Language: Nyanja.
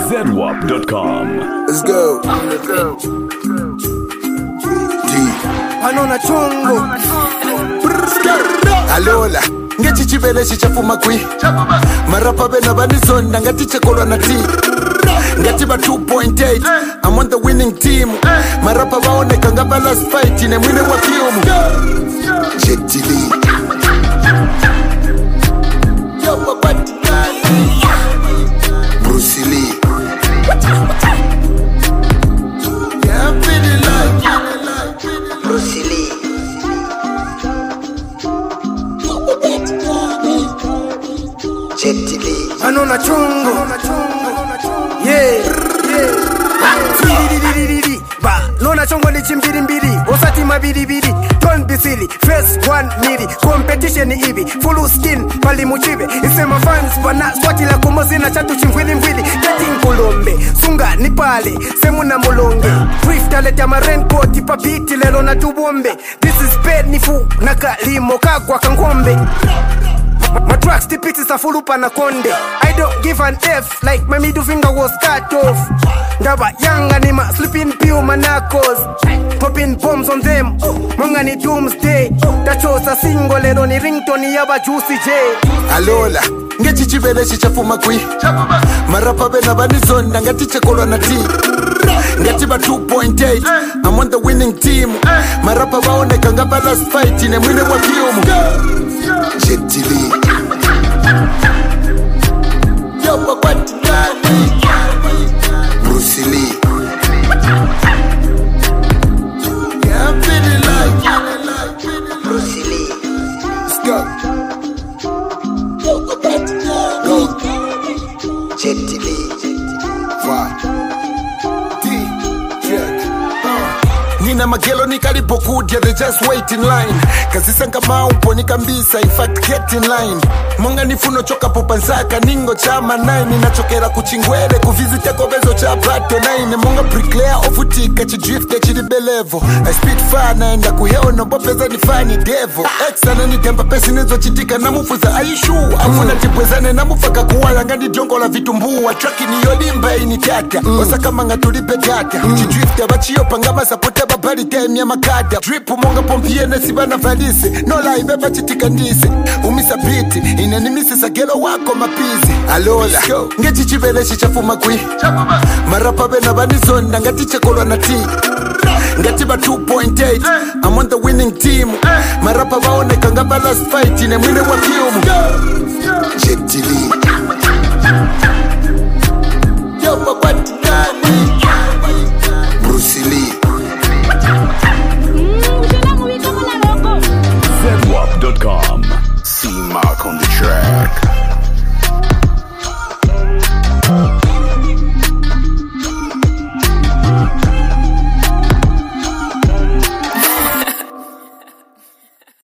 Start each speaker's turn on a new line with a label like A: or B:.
A: ZWAP.com.
B: Let's go.
C: Anona chongo
B: Alola ngechi chibele chichafuma kwi marapa bena banisonda ngati chekolwa na ti ngati ba 2.8 I'm on the winning team marapa baoneka nga balance fight ne mwine wa kiumu Jetili Yo babati Bruce Lee Yeah, I'm feeling like Bruce Lee Jetili
C: Anona chongo Yeah Ba Nona chongo ni chimbiri mbiri Osati mabiri biri Don't be silly Face one miri Competition ibi Full skin Pali muchibe Isema fans Bana swati la kumozina Chatu chimwili mwili Getting kulombe Sunga ni pale Semu na mulonge Brief talete ama raincoat Papiti lelo na tubombe This is bad nifu Naka limo kagwa kangombe My tracks depicts a full up and a conde. I don't give an F like my middle finger was cut off. Ngaba young anima sleeping pill manacos. Popping bombs on them. Mangani doomsday. That shows a single and on the ringtone yaba juicy J.
B: Alola ngechi chibele chichafuma kwi marapa bena banisonda ngati chekolwa na ti ngati ba 2.8 I'm on the winning team marapa baoneka nga balance fight ne mwine wa kiumu Jetili Yo babati Bruce Lee Yeah, I'm feeling like Bruce Lee Let's go Yo babati Go Jetili Nina magelo nikalipokudia they just wait in line kazisanga maupo nikambisa in fact get in line monga nifuno choka popanzaka ningo chama 9 ninachokera kuchingwele kuvizite kobezo cha bato 9 monga bricklayer ofutika chidrift chidibelevo I speed far naenda kuheona bopeza nifani devo exana nitemba pesi nizo chitika namufuza aishu afuna tipwezane namufaka kuwala ngani jongo la vitumbua traki niyolimba initata osaka manga tulipe gata chidrift abachiyo pangama sapote babali time ya makada drip monga pompie nesibana valise no lie beba chitika ndise umisa biti inanimisi sagelo wako mapizi alola ngechi chibele chichafuma kwi marapa bena banisonda ngati chekolwa na ti ngati ba 2.8 I'm on the winning team marapa baoneka nga balance fight ne mwine wa kiumu